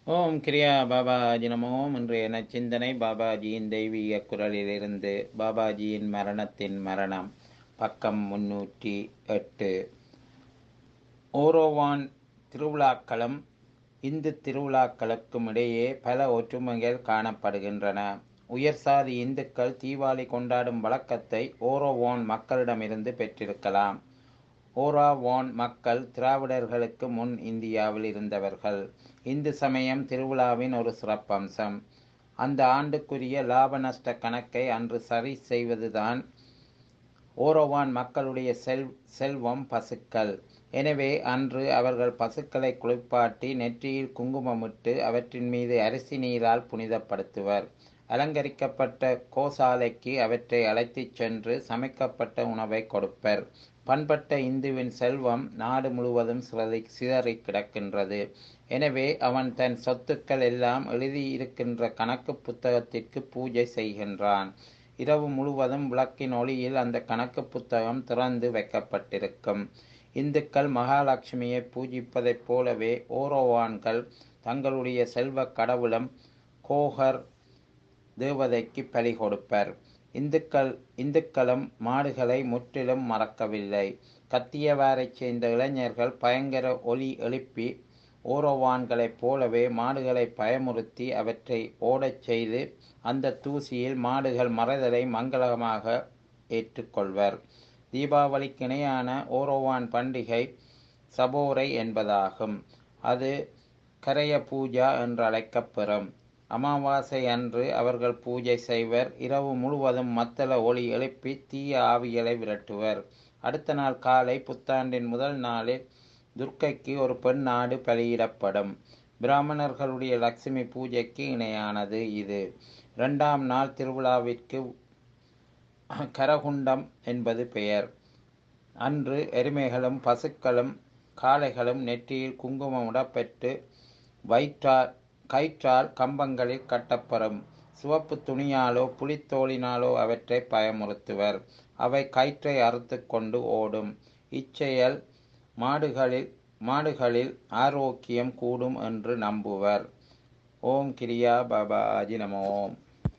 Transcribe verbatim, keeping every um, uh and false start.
ஓம் கிரியா பாபாஜி நமோ. இன்றைய நச்சிந்தனை பாபாஜியின் தெய்வீக குரலிலிருந்து. பாபாஜியின் மரணத்தின் மரணம், பக்கம் முன்னூற்றி எட்டு. ஓரோவான் திருவிழாக்களும் இந்து திருவிழாக்களுக்கும் இடையே பல ஒற்றுமைகள் காணப்படுகின்றன. உயர் சாதி இந்துக்கள் தீபாவளி கொண்டாடும் வழக்கத்தை ஓரோவான் மக்களிடமிருந்து பெற்றிருக்கலாம். ஓராவான் மக்கள் திராவிடர்களுக்கு முன் இந்தியாவில் இருந்தவர்கள். இந்து சமயம் திருவிழாவின் ஒரு சிறப்பம்சம். அந்த ஆண்டுக்குரிய லாப நஷ்ட கணக்கை அன்று சரி செய்வதுதான். ஓரோவான் மக்களுடைய செல் செல்வம் பசுக்கள். எனவே அன்று அவர்கள் பசுக்களை குளிப்பாட்டி நெற்றியில் குங்குமமிட்டு அவற்றின் மீது அரிசி நீரால் புனிதப்படுத்துவர். அலங்கரிக்கப்பட்ட கோசாலைக்கு அவற்றை அழைத்துச் சென்று சமைக்கப்பட்ட உணவை கொடுப்பர். பண்பட்ட இந்துவின் செல்வம் நாடு முழுவதும் சிதறி சிதறி கிடக்கின்றது. எனவே அவன் தன் சொத்துக்கள் எல்லாம் எழுதியிருக்கின்ற கணக்கு புத்தகத்திற்கு பூஜை செய்கின்றான். இரவு முழுவதும் விளக்கின் ஒளியில் அந்த கணக்கு புத்தகம் திறந்து வைக்கப்பட்டிருக்கும். இந்துக்கள் மகாலட்சுமியை பூஜிப்பதைப் போலவே ஓரோவான்கள் தங்களுடைய செல்வ கடவுளும் கோகர் தேவதைக்கு பலி கொடுப்பர். இந்துக்கள் இந்துக்களும் மாடுகளை முற்றிலும் மறக்கவில்லை. கத்தியவாரைச் சேர்ந்த இளைஞர்கள் பயங்கர ஒலி எழுப்பி ஓரோவான்களைப் போலவே மாடுகளை பயமுறுத்தி அவற்றை ஓடச் செய்து அந்த தூசியில் மாடுகள் மறைதலை மங்களமாக ஏற்றுக்கொள்வர். தீபாவளிக்கு இணையான ஓரோவான் பண்டிகை சபோரை என்பதாகும். அது கரைய பூஜா என்று அழைக்கப்பெறும். அமாவாசை அன்று அவர்கள் பூஜை செய்வர். இரவு முழுவதும் மத்தள ஒளி எழுப்பி தீய ஆவிகளை விரட்டுவர். அடுத்த நாள் காலை புத்தாண்டின் முதல் நாளில் துர்க்கைக்கு ஒரு பெண் நாடு பலியிடப்படும். பிராமணர்களுடைய லட்சுமி பூஜைக்கு இணையானது இது. இரண்டாம் நாள் திருவிழாவிற்கு கரகுண்டம் என்பது பெயர். அன்று எருமைகளும் பசுக்களும் காளைகளும் நெற்றியில் குங்குமமிடப்பெற்று வயிற்றால் கயிற்றால் கம்பங்களில் கட்டப்பெறும். சிவப்பு துணியாலோ புலித்தோலினாலோ அவற்றை பயமுறுத்துவர். அவை கயிற்றை அறுத்து கொண்டு ஓடும். இச்செயல் மாடுகளில் மாடுகளில் ஆரோக்கியம் கூடும் என்று நம்புவர். ஓம் கிரியா பாபாஜி நமோ.